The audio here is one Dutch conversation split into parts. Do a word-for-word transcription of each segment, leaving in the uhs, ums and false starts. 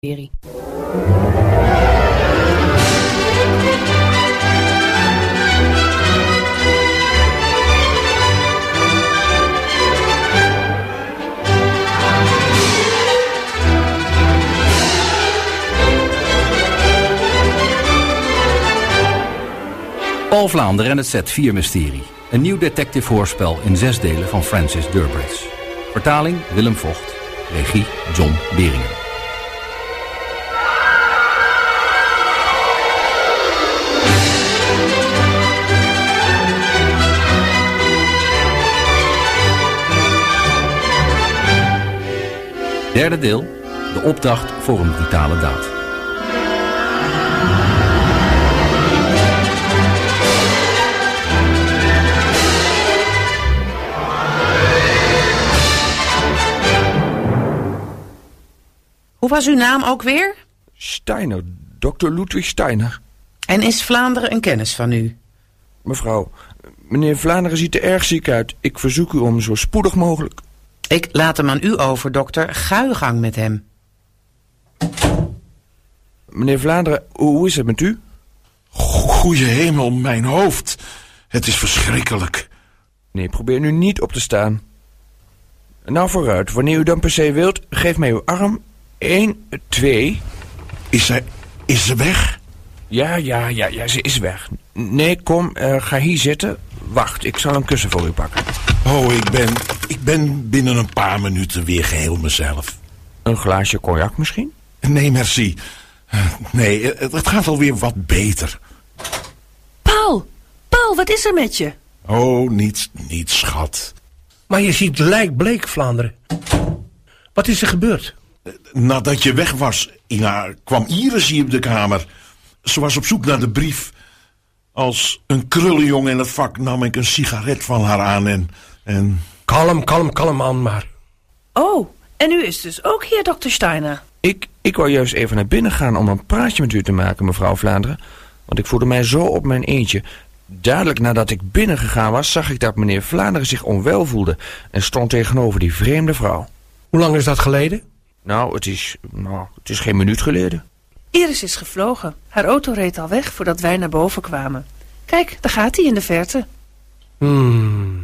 serie. Paul Vlaanderen en het Z vier Mysterie. Een nieuw detective hoorspel in zes delen van Francis Durbridge. Vertaling Willem Vogt. Regie John Beringen. Derde deel. De opdracht voor een brutale daad. Hoe was uw naam ook weer? Steiner, dokter Ludwig Steiner. En is Vlaanderen een kennis van u? Mevrouw, meneer Vlaanderen ziet er erg ziek uit. Ik verzoek u om zo spoedig mogelijk. Ik laat hem aan u over, dokter. Ga uw gang met hem. Meneer Vlaanderen, hoe is het met u? Goeie hemel, mijn hoofd. Het is verschrikkelijk. Nee, probeer nu niet op te staan. Nou vooruit, wanneer u dan per se wilt, geef mij uw arm. Eén, twee. Is ze, is ze weg? Ja, ja, ja, ja, ze is weg. Nee, kom, uh, ga hier zitten. Wacht, ik zal een kussen voor u pakken. Oh, ik ben, ik ben binnen een paar minuten weer geheel mezelf. Een glaasje cognac misschien? Nee, merci. Nee, het, het gaat alweer wat beter. Paul, Paul, wat is er met je? Oh, niets, niets, schat. Maar je ziet lijkbleek, Vlaanderen. Wat is er gebeurd? Nadat je weg was, Ina, kwam Iris hier op de kamer. Ze was op zoek naar de brief. Als een krullenjongen in het vak nam ik een sigaret van haar aan en... en... Kalm, kalm, kalm aan maar. Oh, en u is dus ook hier, dokter Steiner? Ik, ik wou juist even naar binnen gaan om een praatje met u te maken, mevrouw Vlaanderen. Want ik voelde mij zo op mijn eentje. Dadelijk nadat ik binnengegaan was, zag ik dat meneer Vlaanderen zich onwel voelde en stond tegenover die vreemde vrouw. Hoe lang is dat geleden? Nou, het is, nou, het is geen minuut geleden. Iris is gevlogen. Haar auto reed al weg voordat wij naar boven kwamen. Kijk, daar gaat hij in de verte. Hmm.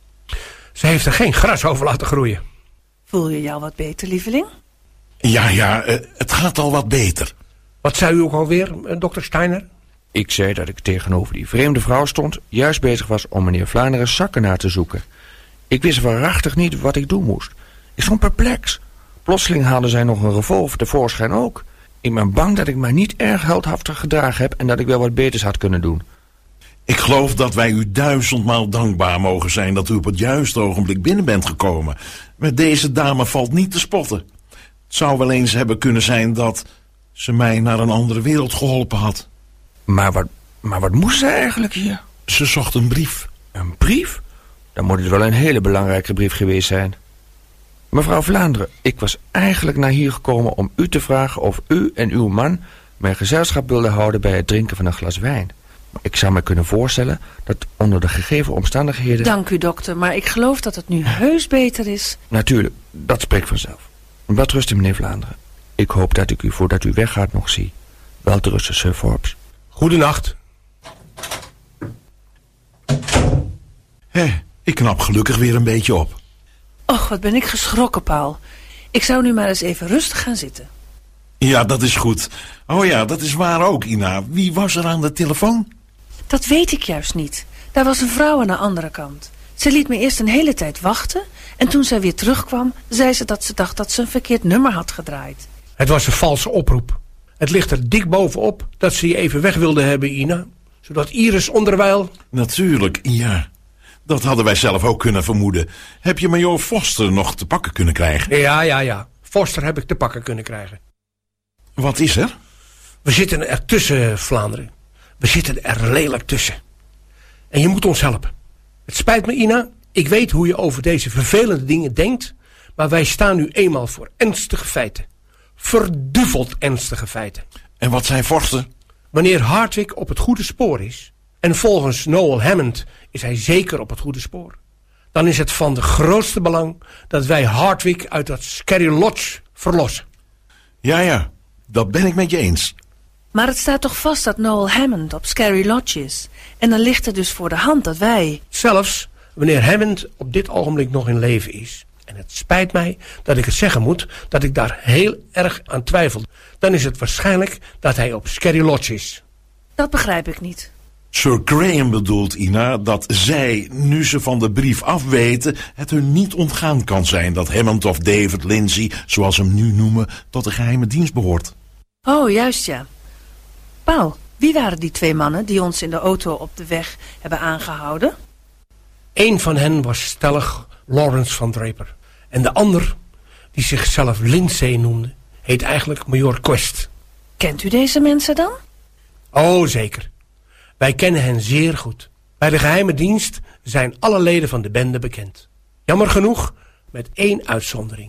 Ze heeft er geen gras over laten groeien. Voel je jou wat beter, lieveling? Ja, ja, het gaat al wat beter. Wat zei u ook alweer, dokter Steiner? Ik zei dat ik tegenover die vreemde vrouw stond, juist bezig was om meneer Vlaanderen zakken na te zoeken. Ik wist waarachtig niet wat ik doen moest. Ik stond perplex. Plotseling haalden zij nog een revolver tevoorschijn ook. Ik ben bang dat ik mij niet erg heldhaftig gedragen heb en dat ik wel wat beters had kunnen doen. Ik geloof dat wij u duizendmaal dankbaar mogen zijn dat u op het juiste ogenblik binnen bent gekomen. Met deze dame valt niet te spotten. Het zou wel eens hebben kunnen zijn dat ze mij naar een andere wereld geholpen had. Maar wat, maar wat moest zij eigenlijk hier? Ze zocht een brief. Een brief? Dan moet het wel een hele belangrijke brief geweest zijn. Mevrouw Vlaanderen, ik was eigenlijk naar hier gekomen om u te vragen of u en uw man mijn gezelschap wilden houden bij het drinken van een glas wijn. Maar ik zou me kunnen voorstellen dat onder de gegeven omstandigheden... Dank u, dokter, maar ik geloof dat het nu heus beter is. Natuurlijk, dat spreekt vanzelf. Welterusten, meneer Vlaanderen. Ik hoop dat ik u voordat u weggaat nog zie. Welterusten, Sir Forbes. Goedenacht. Hé, ik knap gelukkig weer een beetje op. Och, wat ben ik geschrokken, Paul. Ik zou nu maar eens even rustig gaan zitten. Ja, dat is goed. Oh ja, dat is waar ook, Ina. Wie was er aan de telefoon? Dat weet ik juist niet. Daar was een vrouw aan de andere kant. Ze liet me eerst een hele tijd wachten en toen zij weer terugkwam, zei ze dat ze dacht dat ze een verkeerd nummer had gedraaid. Het was een valse oproep. Het ligt er dik bovenop dat ze je even weg wilde hebben, Ina. Zodat Iris onderwijl... Natuurlijk, ja. Dat hadden wij zelf ook kunnen vermoeden. Heb je majoor Foster nog te pakken kunnen krijgen? Ja, ja, ja. Foster heb ik te pakken kunnen krijgen. Wat is er? We zitten er tussen, Vlaanderen. We zitten er lelijk tussen. En je moet ons helpen. Het spijt me, Ina. Ik weet hoe je over deze vervelende dingen denkt. Maar wij staan nu eenmaal voor ernstige feiten. Verduveld ernstige feiten. En wat zijn Foster? Wanneer Hardwick op het goede spoor is... en volgens Noel Hammond is hij zeker op het goede spoor... dan is het van de grootste belang dat wij Hardwick uit dat Scary Lodge verlossen. Ja, ja. dat ben ik met je eens. Maar het staat toch vast dat Noel Hammond op Scary Lodge is. En dan ligt het dus voor de hand dat wij... Zelfs wanneer Hammond op dit ogenblik nog in leven is. En het spijt mij dat ik het zeggen moet, dat ik daar heel erg aan twijfel. Dan is het waarschijnlijk dat hij op Scary Lodge is. Dat begrijp ik niet. Sir Graham bedoelt, Ina, dat zij, nu ze van de brief afweten, het hun niet ontgaan kan zijn dat Hammond of David Lindsay, zoals ze hem nu noemen, tot de geheime dienst behoort. Oh, juist ja. Paul, wie waren die twee mannen die ons in de auto op de weg hebben aangehouden? Eén van hen was stellig Lawrence van Draper. En de ander, die zichzelf Lindsay noemde, heet eigenlijk Major Quest. Kent u deze mensen dan? Oh, zeker. Wij kennen hen zeer goed. Bij de geheime dienst zijn alle leden van de bende bekend. Jammer genoeg, met één uitzondering.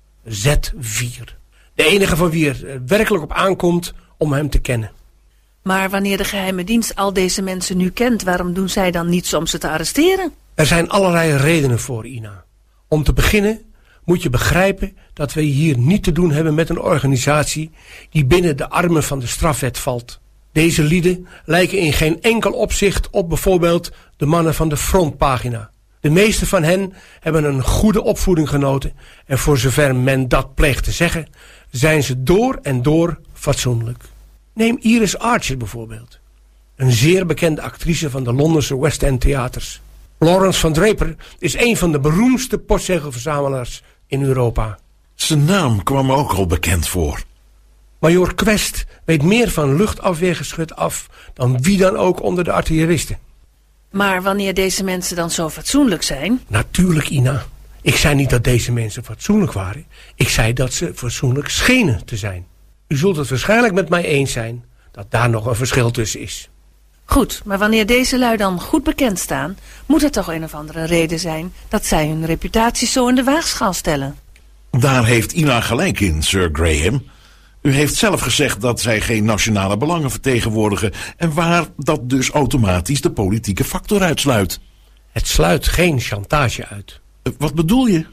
Z vier. De enige van wie er werkelijk op aankomt om hem te kennen. Maar wanneer de geheime dienst al deze mensen nu kent, waarom doen zij dan niets om ze te arresteren? Er zijn allerlei redenen voor, Ina. Om te beginnen moet je begrijpen dat wij hier niet te doen hebben met een organisatie die binnen de armen van de strafwet valt. Deze lieden lijken in geen enkel opzicht op bijvoorbeeld de mannen van de frontpagina. De meeste van hen hebben een goede opvoeding genoten en voor zover men dat pleegt te zeggen, zijn ze door en door fatsoenlijk. Neem Iris Archer bijvoorbeeld. Een zeer bekende actrice van de Londense West End theaters. Lawrence van Draper is een van de beroemdste postzegelverzamelaars in Europa. Zijn naam kwam me ook al bekend voor. Major Quest weet meer van luchtafweergeschut af dan wie dan ook onder de artilleristen. Maar wanneer deze mensen dan zo fatsoenlijk zijn? Natuurlijk, Ina. Ik zei niet dat deze mensen fatsoenlijk waren. Ik zei dat ze fatsoenlijk schenen te zijn. U zult het waarschijnlijk met mij eens zijn dat daar nog een verschil tussen is. Goed, maar wanneer deze lui dan goed bekend staan, moet er toch een of andere reden zijn dat zij hun reputatie zo in de waagschaal stellen. Daar heeft Ina gelijk in, Sir Graham. U heeft zelf gezegd dat zij geen nationale belangen vertegenwoordigen en waar dat dus automatisch de politieke factor uitsluit. Het sluit geen chantage uit. Uh, wat bedoel je?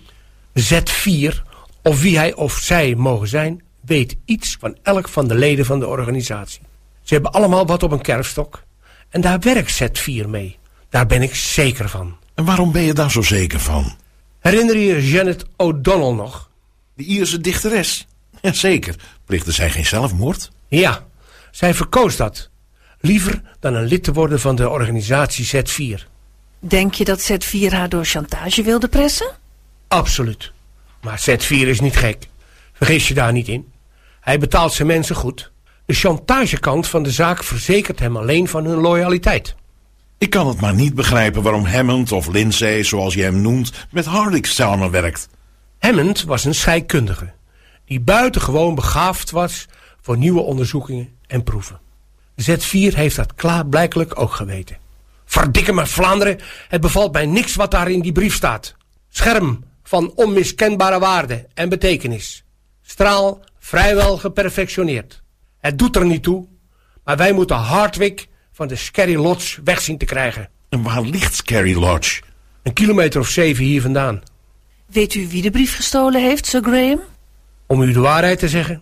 Z vier, of wie hij of zij mogen zijn, weet iets van elk van de leden van de organisatie. Ze hebben allemaal wat op een kerfstok. En daar werkt Z vier mee. Daar ben ik zeker van. En waarom ben je daar zo zeker van? Herinner je Janet O'Donnell nog? De Ierse dichteres? Jazeker. Plichtte zij geen zelfmoord? Ja, zij verkoos dat. Liever dan een lid te worden van de organisatie Z vier. Denk je dat Z vier haar door chantage wilde pressen? Absoluut. Maar Z vier is niet gek. Vergis je daar niet in. Hij betaalt zijn mensen goed. De chantagekant van de zaak verzekert hem alleen van hun loyaliteit. Ik kan het maar niet begrijpen waarom Hammond of Lindsay, zoals je hem noemt, met Hardix samenwerkt. Hammond was een scheikundige, die buitengewoon begaafd was voor nieuwe onderzoekingen en proeven. Z vier heeft dat klaarblijkelijk ook geweten. Verdikke me Vlaanderen, het bevalt mij niks wat daar in die brief staat. Scherm van onmiskenbare waarde en betekenis. Straal vrijwel geperfectioneerd. Het doet er niet toe, maar wij moeten Hardwick van de Scary Lodge weg zien te krijgen. En waar ligt Scary Lodge? Een kilometer of zeven hier vandaan. Weet u wie de brief gestolen heeft, Sir Graham? Om u de waarheid te zeggen,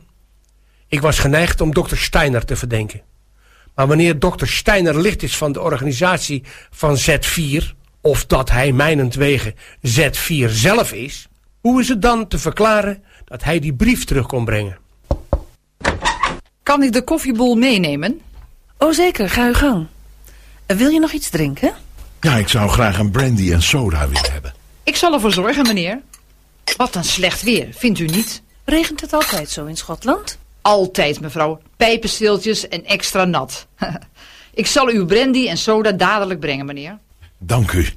ik was geneigd om dokter Steiner te verdenken. Maar wanneer dokter Steiner lid is van de organisatie van Z vier, of dat hij mijnentwege Z vier zelf is, hoe is het dan te verklaren dat hij die brief terug kon brengen? Kan ik de koffiebol meenemen? Oh zeker, ga uw gang. Uh, wil je nog iets drinken? Ja, ik zou graag een brandy en soda willen hebben. Ik zal ervoor zorgen, meneer. Wat een slecht weer, vindt u niet? Regent het altijd zo in Schotland? Altijd, mevrouw. Pijpensteeltjes en extra nat. Ik zal uw brandy en soda dadelijk brengen, meneer. Dank u.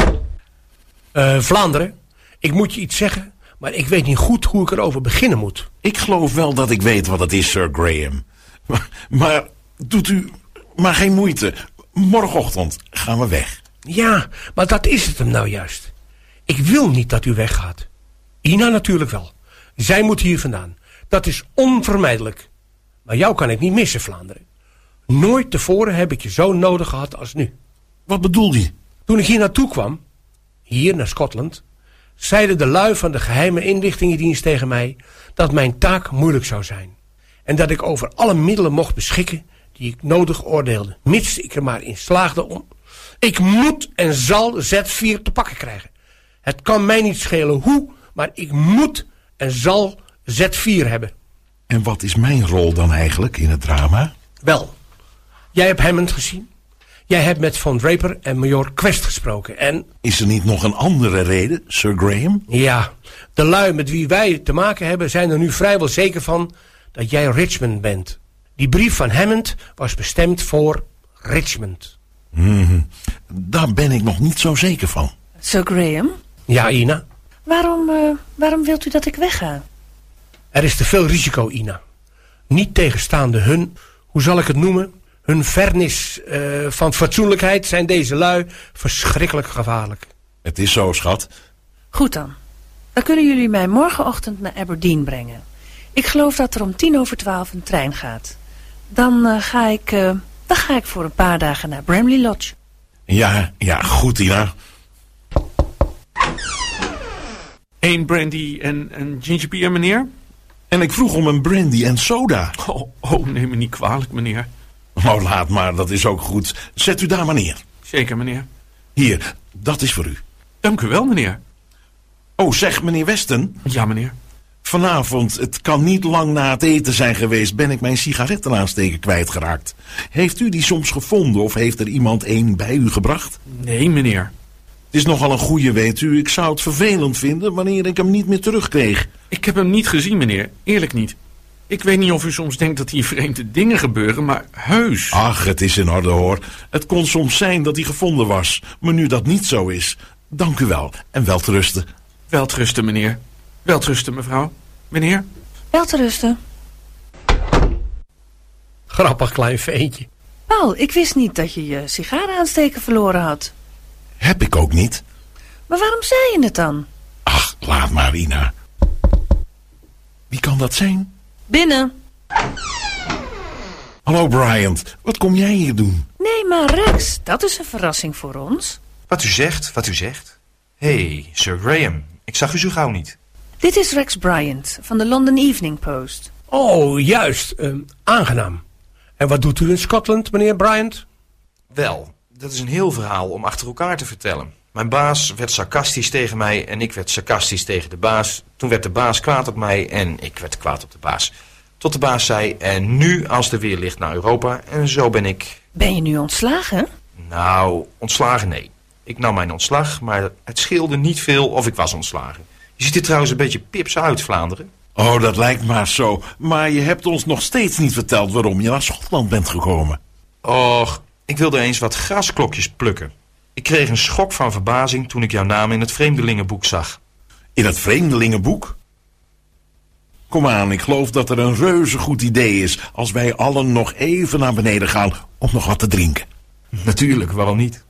Uh, Vlaanderen, ik moet je iets zeggen, maar ik weet niet goed hoe ik erover beginnen moet. Ik geloof wel dat ik weet wat het is, Sir Graham. Maar, maar doet u maar geen moeite. Morgenochtend gaan we weg. Ja, maar dat is het hem nou juist. Ik wil niet dat u weggaat. Ina natuurlijk wel. Zij moet hier vandaan. Dat is onvermijdelijk. Maar jou kan ik niet missen, Vlaanderen. Nooit tevoren heb ik je zo nodig gehad als nu. Wat bedoel je? Toen ik hier naartoe kwam, hier naar Schotland, zeiden de lui van de geheime inlichtingendienst tegen mij dat mijn taak moeilijk zou zijn. En dat ik over alle middelen mocht beschikken die ik nodig oordeelde. Mits ik er maar in slaagde om. Ik moet en zal Z vier te pakken krijgen. Het kan mij niet schelen hoe, maar ik moet en zal Z vier hebben. En wat is mijn rol dan eigenlijk in het drama? Wel, jij hebt Hammond gezien. Jij hebt met Von Draper en Major Quest gesproken. En... Is er niet nog een andere reden, Sir Graham? Ja, de lui met wie wij te maken hebben zijn er nu vrijwel zeker van dat jij Richmond bent. Die brief van Hammond was bestemd voor Richmond. Hmm, daar ben ik nog niet zo zeker van. Sir Graham? Ja, Ina? Waarom, uh, waarom wilt u dat ik wegga? Er is te veel risico, Ina. Niet tegenstaande hun, hoe zal ik het noemen, hun vernis uh, van fatsoenlijkheid zijn deze lui verschrikkelijk gevaarlijk. Het is zo, schat. Goed dan. Dan kunnen jullie mij morgenochtend naar Aberdeen brengen. Ik geloof dat er om tien over twaalf een trein gaat. Dan, uh, ga ik, uh, dan ga ik voor een paar dagen naar Bramley Lodge. Ja, ja, goed, Ina. Eén brandy en een ginger beer, meneer? En ik vroeg om een brandy en soda. Oh, oh, neem me niet kwalijk, meneer. Oh, laat maar, dat is ook goed. Zet u daar maar neer. Zeker, meneer. Hier, dat is voor u. Dank u wel, meneer. Oh, zeg, meneer Weston. Ja, meneer. Vanavond, het kan niet lang na het eten zijn geweest, ben ik mijn sigarettenaansteker kwijtgeraakt. Heeft u die soms gevonden of heeft er iemand een bij u gebracht? Nee, meneer. Het is nogal een goeie, weet u. Ik zou het vervelend vinden wanneer ik hem niet meer terugkreeg. Ik heb hem niet gezien, meneer. Eerlijk niet. Ik weet niet of u soms denkt dat hier vreemde dingen gebeuren, maar heus. Ach, het is in orde, hoor. Het kon soms zijn dat hij gevonden was. Maar nu dat niet zo is, dank u wel en welterusten. Welterusten, meneer. Welterusten, mevrouw. Meneer? Welterusten. Grappig klein veentje. Paul, ik wist niet dat je je sigarenaansteker verloren had. Heb ik ook niet. Maar waarom zei je het dan? Ach, laat maar, Ina. Wie kan dat zijn? Binnen. Hallo, Bryant. Wat kom jij hier doen? Nee, maar Rex, dat is een verrassing voor ons. Wat u zegt, wat u zegt. Hé, hey, Sir Graham, ik zag u zo gauw niet. Dit is Rex Bryant van de London Evening Post. Oh, juist. Uh, aangenaam. En wat doet u in Scotland, meneer Bryant? Wel, dat is een heel verhaal om achter elkaar te vertellen. Mijn baas werd sarcastisch tegen mij en ik werd sarcastisch tegen de baas. Toen werd de baas kwaad op mij en ik werd kwaad op de baas. Tot de baas zei, en nu als er weer ligt naar Europa. En zo ben ik... Ben je nu ontslagen? Nou, ontslagen nee. Ik nam mijn ontslag, maar het scheelde niet veel of ik was ontslagen. Je ziet er trouwens een beetje pips uit, Vlaanderen. Oh, dat lijkt maar zo. Maar je hebt ons nog steeds niet verteld waarom je naar Schotland bent gekomen. Och, ik wilde eens wat grasklokjes plukken. Ik kreeg een schok van verbazing toen ik jouw naam in het vreemdelingenboek zag. In het vreemdelingenboek? Kom aan, ik geloof dat er een reuze goed idee is als wij allen nog even naar beneden gaan om nog wat te drinken. Natuurlijk, waarom niet?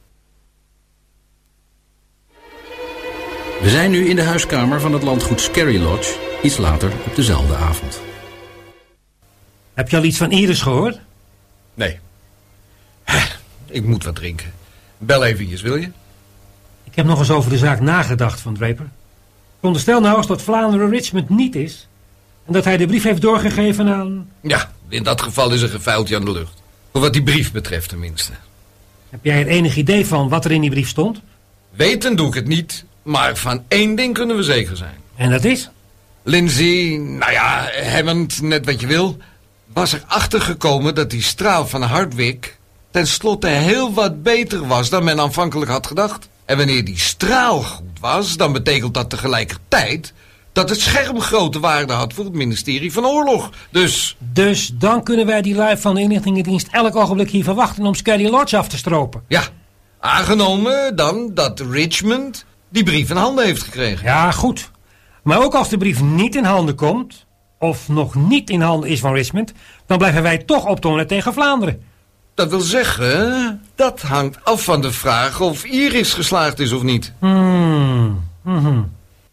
We zijn nu in de huiskamer van het landgoed Skerry Lodge, iets later op dezelfde avond. Heb je al iets van Iris gehoord? Nee. Ik moet wat drinken. Bel eventjes, wil je? Ik heb nog eens over de zaak nagedacht van Draper. Veronderstel nou eens dat Vlaanderen Richmond niet is en dat hij de brief heeft doorgegeven aan... Ja, in dat geval is er een vuiltje aan de lucht. Voor wat die brief betreft tenminste. Heb jij er enig idee van wat er in die brief stond? Weten doe ik het niet, maar van één ding kunnen we zeker zijn. En dat is? Lindsay, nou ja, Hammond, net wat je wil, was erachter gekomen dat die straal van Hardwick tenslotte heel wat beter was dan men aanvankelijk had gedacht. En wanneer die straal goed was, dan betekent dat tegelijkertijd dat het scherm grote waarde had voor het ministerie van Oorlog. Dus... Dus dan kunnen wij die lui van de inlichtingendienst elk ogenblik hier verwachten om Skerry Lodge af te stropen. Ja, aangenomen dan dat Richmond die brief in handen heeft gekregen. Ja, goed. Maar ook als de brief niet in handen komt, of nog niet in handen is van Richmond, dan blijven wij toch optonen tegen Vlaanderen. Dat wil zeggen, dat hangt af van de vraag of Iris geslaagd is of niet. Hmm. Mm-hmm.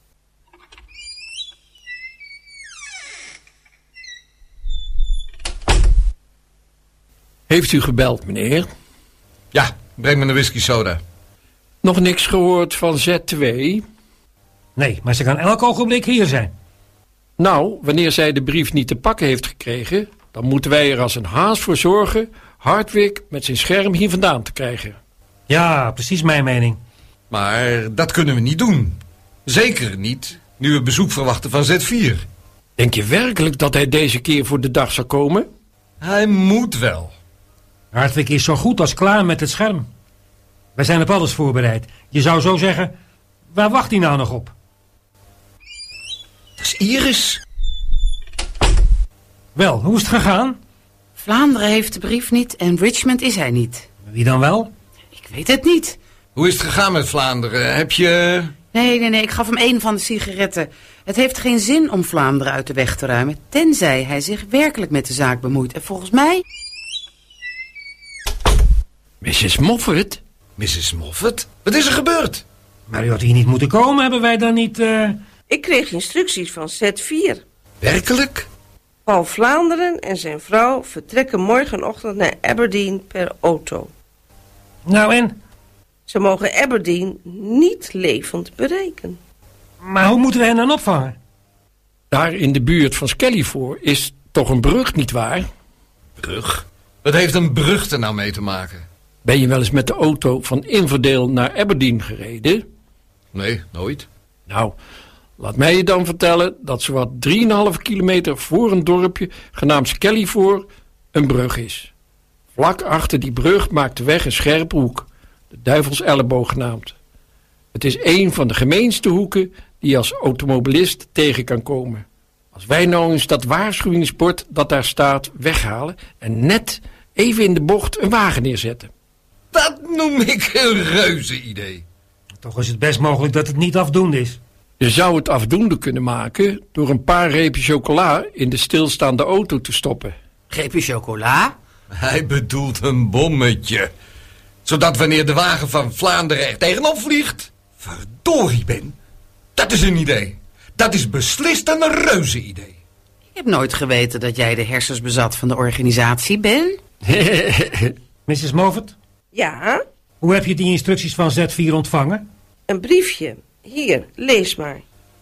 Heeft u gebeld, meneer? Ja, breng me een whisky soda. Nog niks gehoord van Z twee? Nee, maar ze kan elk ogenblik hier zijn. Nou, wanneer zij de brief niet te pakken heeft gekregen, dan moeten wij er als een haas voor zorgen Hardwick met zijn scherm hier vandaan te krijgen. Ja, precies mijn mening. Maar dat kunnen we niet doen. Zeker niet, nu we bezoek verwachten van Z vier. Denk je werkelijk dat hij deze keer voor de dag zal komen? Hij moet wel. Hardwick is zo goed als klaar met het scherm. Wij zijn op alles voorbereid. Je zou zo zeggen, waar wacht hij nou nog op? Dat is Iris. Wel, hoe is het gegaan? Vlaanderen heeft de brief niet en Richmond is hij niet. Wie dan wel? Ik weet het niet. Hoe is het gegaan met Vlaanderen? Heb je... Nee, nee, nee, ik gaf hem één van de sigaretten. Het heeft geen zin om Vlaanderen uit de weg te ruimen, tenzij hij zich werkelijk met de zaak bemoeit. En volgens mij... missus Moffat? missus Moffat? Wat is er gebeurd? Maar u had hier niet moeten komen, hebben wij dan niet... Uh... Ik kreeg instructies van Z vier. Werkelijk? Paul Vlaanderen en zijn vrouw vertrekken morgenochtend naar Aberdeen per auto. Nou en? Ze mogen Aberdeen niet levend bereiken. Maar hoe moeten we hen dan opvangen? Daar in de buurt van Skellyford is toch een brug, nietwaar? Brug? Wat heeft een brug er nou mee te maken? Ben je wel eens met de auto van Inverdale naar Aberdeen gereden? Nee, nooit. Nou, laat mij je dan vertellen dat zowat drieënhalve kilometer voor een dorpje genaamd Skellyford een brug is. Vlak achter die brug maakt de weg een scherpe hoek, de duivels elleboog genaamd. Het is een van de gemeenste hoeken die je als automobilist tegen kan komen. Als wij nou eens dat waarschuwingsbord dat daar staat weghalen en net even in de bocht een wagen neerzetten. Dat noem ik een reuze idee. Toch is het best mogelijk dat het niet afdoende is. Je zou het afdoende kunnen maken door een paar reepjes chocola in de stilstaande auto te stoppen. Reepje chocola? Hij bedoelt een bommetje. Zodat wanneer de wagen van Vlaanderen er tegenop vliegt... Verdorie, Ben. Dat is een idee. Dat is beslist een reuze idee. Ik heb nooit geweten dat jij de hersens bezat van de organisatie bent. missus Moffat? Ja? Hoe heb je die instructies van Z vier ontvangen? Een briefje. Hier, lees maar.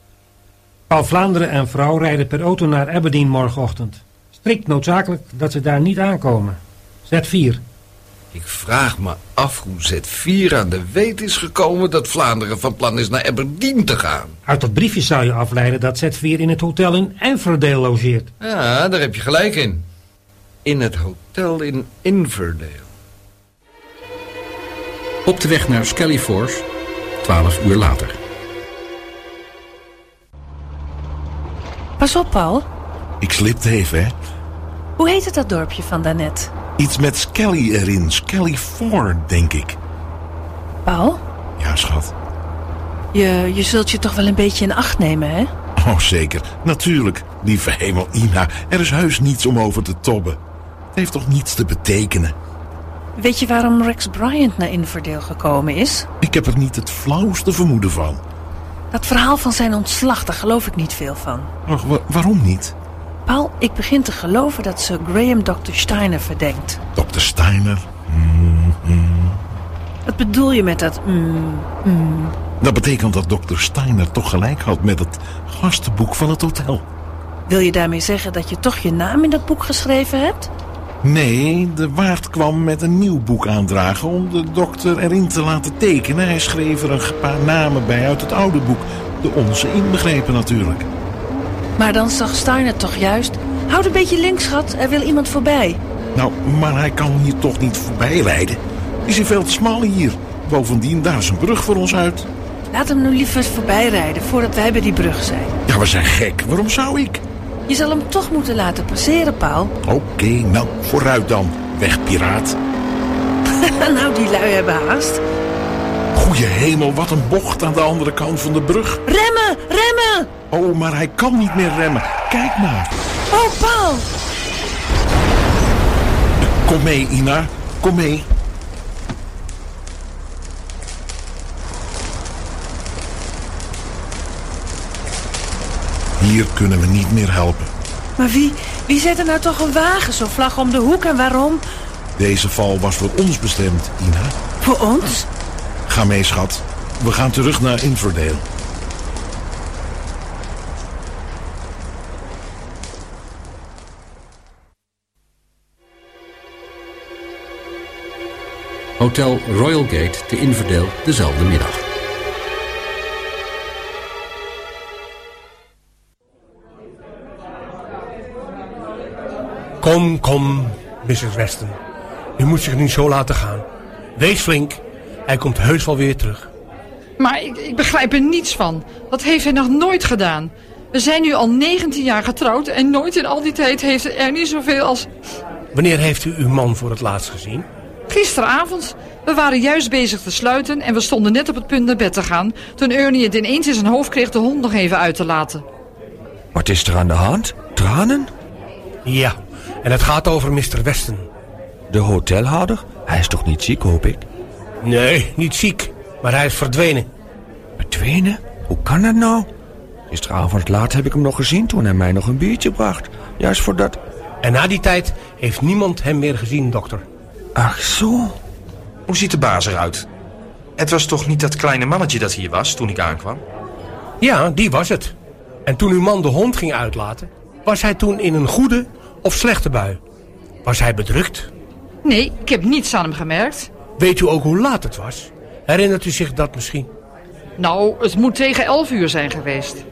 Paul Vlaanderen en vrouw rijden per auto naar Aberdeen morgenochtend. Strikt noodzakelijk dat ze daar niet aankomen. Z vier. Ik vraag me af hoe Z vier aan de weet is gekomen dat Vlaanderen van plan is naar Aberdeen te gaan. Uit dat briefje zou je afleiden dat Z vier in het hotel in Inverdale logeert. Ja, daar heb je gelijk in. In het hotel in Inverdale. Op de weg naar Skellyford, twaalf uur later. Pas op, Paul. Ik slipte even, hè. Hoe heet het dat dorpje van daarnet? Iets met Skelly erin. Skellyford, denk ik. Paul? Ja, schat. Je, je zult je toch wel een beetje in acht nemen, hè? Oh, zeker. Natuurlijk. Lieve hemel, Ina. Er is heus niets om over te tobben. Het heeft toch niets te betekenen. Weet je waarom Rex Bryant naar Inverdale gekomen is? Ik heb er niet het flauwste vermoeden van. Dat verhaal van zijn ontslag, daar geloof ik niet veel van. Och, wa- waarom niet? Paul, ik begin te geloven dat ze Graham dokter Steiner verdenkt. dokter Steiner? Mm, mm. Wat bedoel je met dat mm, mm? Dat betekent dat dokter Steiner toch gelijk had met het gastenboek van het hotel. Wil je daarmee zeggen dat je toch je naam in dat boek geschreven hebt? Nee, de waard kwam met een nieuw boek aandragen om de dokter erin te laten tekenen. Hij schreef er een paar namen bij uit het oude boek. De onze inbegrepen natuurlijk. Maar dan zag Steiner toch juist... Houd een beetje links, schat. Er wil iemand voorbij. Nou, maar hij kan hier toch niet voorbij rijden. Is hij veel te smal hier. Bovendien, daar is een brug voor ons uit. Laat hem nu liever voorbij rijden voordat wij bij die brug zijn. Ja, we zijn gek. Waarom zou ik? Je zal hem toch moeten laten passeren, Paul. Oké, okay, nou, vooruit dan. Weg, piraat. Nou, die lui hebben haast. Goeie hemel, wat een bocht aan de andere kant van de brug. Remmen, remmen! Oh, maar hij kan niet meer remmen. Kijk maar. Oh, Paul! Kom mee, Ina. Kom mee. Hier kunnen we niet meer helpen. Maar wie, wie zet er nou toch een wagen zo vlag om de hoek en waarom? Deze val was voor ons bestemd, Ina. Voor ons? Ga mee, schat. We gaan terug naar Inverdale. Hotel Royal Gate te Inverdale dezelfde middag. Kom, kom, missus Weston. U moet zich niet zo laten gaan. Wees flink. Hij komt heus wel weer terug. Maar ik, ik begrijp er niets van. Dat heeft hij nog nooit gedaan. We zijn nu al negentien jaar getrouwd en nooit in al die tijd heeft Ernie zoveel als... Wanneer heeft u uw man voor het laatst gezien? Gisteravond. We waren juist bezig te sluiten en we stonden net op het punt naar bed te gaan... toen Ernie het ineens in zijn hoofd kreeg de hond nog even uit te laten. Wat is er aan de hand? Tranen? Ja, en het gaat over mister Weston. De hotelhouder? Hij is toch niet ziek, hoop ik? Nee, niet ziek, maar hij is verdwenen. Verdwenen? Hoe kan dat nou? Gisteravond laat heb ik hem nog gezien toen hij mij nog een biertje bracht. Juist voordat... En na die tijd heeft niemand hem meer gezien, dokter. Ach zo. Hoe ziet de baas eruit? Het was toch niet dat kleine mannetje dat hier was toen ik aankwam? Ja, die was het. En toen uw man de hond ging uitlaten... was hij toen in een goede of slechte bui? Was hij bedrukt? Nee, ik heb niets aan hem gemerkt. Weet u ook hoe laat het was? Herinnert u zich dat misschien? Nou, het moet tegen elf uur zijn geweest.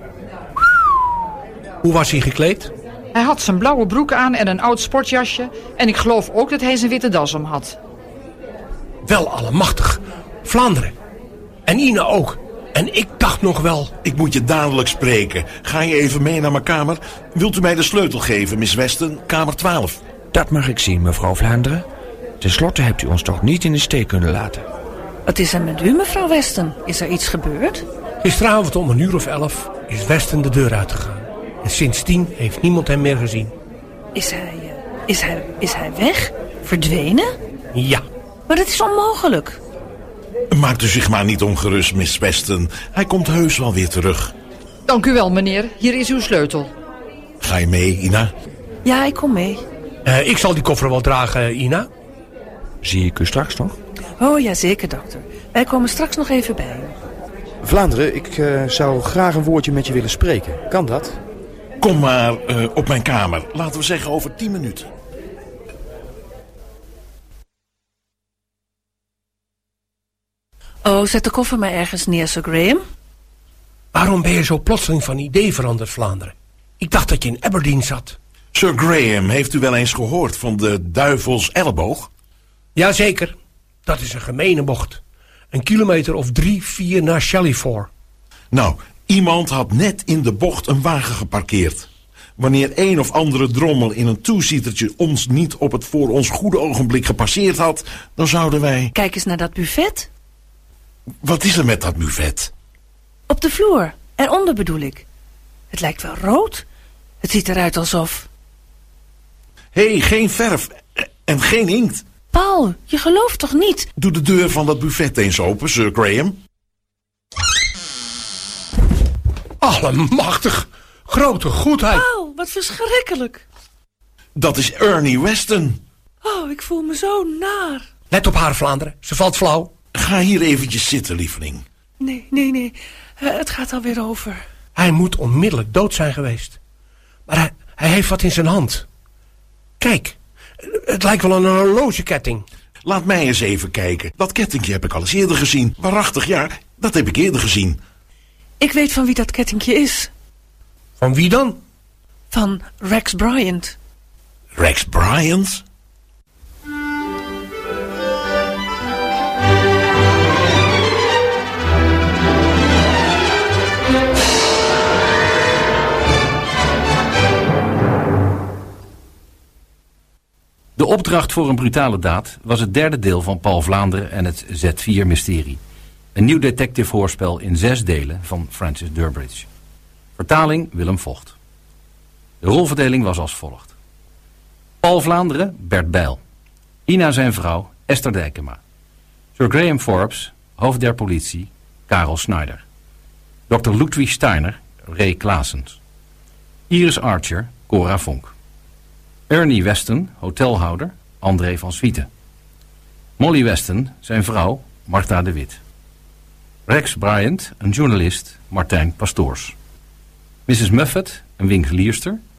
Hoe was hij gekleed? Hij had zijn blauwe broek aan en een oud sportjasje... en ik geloof ook dat hij zijn witte das om had. Wel allemachtig. Vlaanderen. En Ina ook. En ik dacht nog wel... Ik moet je dadelijk spreken. Ga je even mee naar mijn kamer? Wilt u mij de sleutel geven, miss Weston? Kamer twaalf. Dat mag ik zien, mevrouw Vlaanderen. Ten slotte hebt u ons toch niet in de steek kunnen laten. Wat is er met u, mevrouw Weston? Is er iets gebeurd? Gisteravond om een uur of elf is Weston de deur uitgegaan. En sindsdien heeft niemand hem meer gezien. Is hij, uh, is hij, is hij weg? Verdwenen? Ja. Maar dat is onmogelijk. Maakt u zich maar niet ongerust, miss Weston. Hij komt heus wel weer terug. Dank u wel, meneer. Hier is uw sleutel. Ga je mee, Ina? Ja, ik kom mee. Uh, ik zal die koffer wel dragen, Ina. Zie ik u straks nog? Oh, ja, zeker, dokter. Wij komen straks nog even bij u. Vlaanderen, ik uh, zou graag een woordje met je willen spreken. Kan dat? Kom maar uh, op mijn kamer. Laten we zeggen over tien minuten. Oh, zet de koffer maar ergens neer, Sir Graham. Waarom ben je zo plotseling van idee veranderd, Vlaanderen? Ik dacht dat je in Aberdeen zat. Sir Graham, heeft u wel eens gehoord van de duivels elleboog? Jazeker. Dat is een gemene bocht. Een kilometer of drie, vier naar Shellyford. Nou, iemand had net in de bocht een wagen geparkeerd. Wanneer een of andere drommel in een toezietertje ons niet op het voor ons goede ogenblik gepasseerd had, dan zouden wij... Kijk eens naar dat buffet. Wat is er met dat buffet? Op de vloer. Eronder bedoel ik. Het lijkt wel rood. Het ziet eruit alsof... Hé, hey, geen verf en geen inkt. Paul, je gelooft toch niet? Doe de deur van dat buffet eens open, Sir Graham. Allemachtig. Grote goedheid. Paul, wat verschrikkelijk. Dat is Ernie Weston. Oh, ik voel me zo naar. Let op haar, Vlaanderen. Ze valt flauw. Ga hier eventjes zitten, lieveling. Nee, nee, nee. Uh, het gaat alweer over. Hij moet onmiddellijk dood zijn geweest. Maar hij, hij heeft wat in zijn hand. Kijk, het lijkt wel een horlogeketting. Laat mij eens even kijken. Dat kettingje heb ik al eens eerder gezien. Waarachtig, ja, dat heb ik eerder gezien. Ik weet van wie dat kettingje is. Van wie dan? Van Rex Bryant. Rex Bryant? De opdracht voor een brutale daad was het derde deel van Paul Vlaanderen en het Z vier mysterie. Een nieuw detective hoorspel in zes delen van Francis Durbridge. Vertaling Willem Vocht. De rolverdeling was als volgt. Paul Vlaanderen, Bert Bijl. Ina zijn vrouw, Esther Dijkema. Sir Graham Forbes, hoofd der politie, Karel Snyder. dokter Ludwig Steiner, Ray Klaasens. Iris Archer, Cora Vonk. Ernie Weston, hotelhouder, André van Swieten. Molly Weston, zijn vrouw, Martha de Wit. Rex Bryant, een journalist, Martijn Pastoors. missus Muffet, een winkelierster,